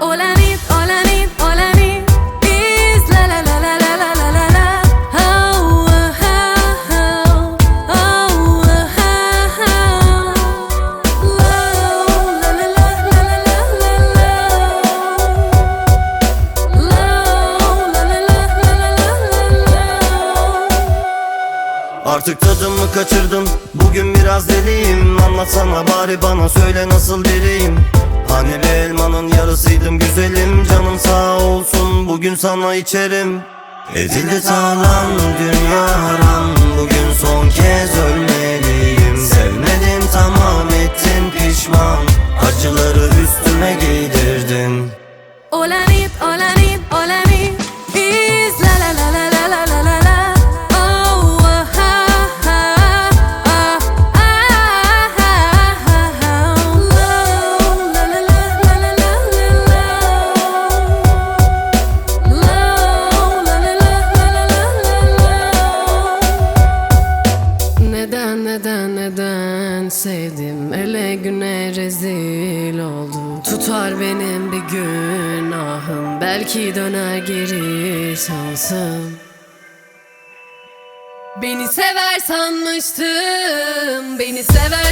all I need, all I need is la la la la la la la la. Oh, oh, oh, oh, oh, la la la la la la la la. La la la la la la la. Artık tadımı kaçırdım, bugün biraz deliyim. Anlatsana bari bana, söyle nasıl biriyim. Hani bir elmanın yarısıydım güzelim. Canım sağ olsun, bugün sana içerim. Edildi talan, dünya haram. Bugün son kez ölmeliyim. Sevmedin tamam, ettin pişman. Acıları üstüme giydirdin. All I need, all I need, all I need is la la la la la la la la la. Oh, oh, oh, oh, oh, la la la la la la la la. La la la la la la la. Neden sevdim, ele güne rezil oldu. Tutar benim bir günahım, belki döner geri şansım. Beni sever sanmıştım, beni sever